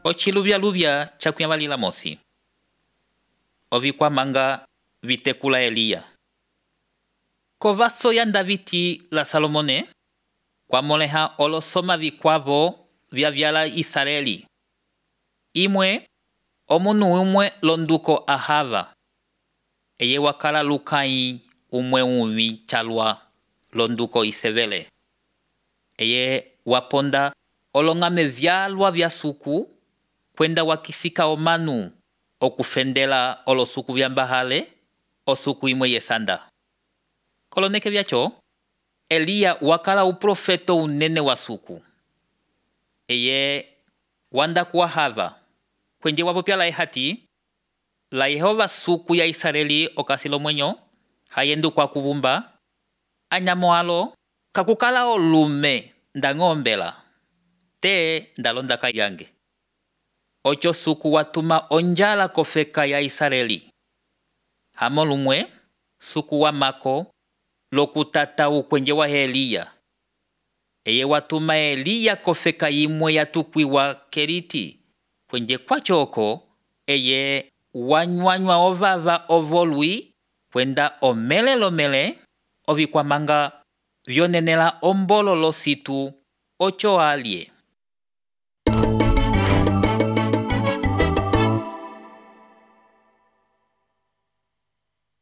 Ochiluvya chakuyavalila mosi. Ovikwamanga vitekula Eliya. Kovaso yanda viti la Salomone, kwamoleha olosoma vikwavo vya vyala Israeli. Imwe, omunu umwe londuko Ahava. Eye wakala lukai umwe umi chalwa londuko Isevele. Eye waponda olongame vyalwa vya suku kwenda wakisika omanu okufendela olosuku vya mbahale osuku imwe yesanda. Koloneke vyacho, Eliya wakala uprofeto unene wa suku. Eye wanda kuahava kwenye wapopya la ehati la Yehova suku ya Israeli okasilo mwenyo hayendu kwa kuvumba anyamoalo kakukala olume ndangombela te ndalonda kayange. Ocho suku watuma onjala kofeka ya Israeli. Hamolumwe suku wa mako lokutata ukwenje wa Eliya. Eye watuma Eliya kofeka imwe ya tukwiwa Keriti. Kwenje kwa choko eye wanywanywa ovava ovolwi kwenda omele ovikwamanga vyonenela ombolo lo situ ocho alye.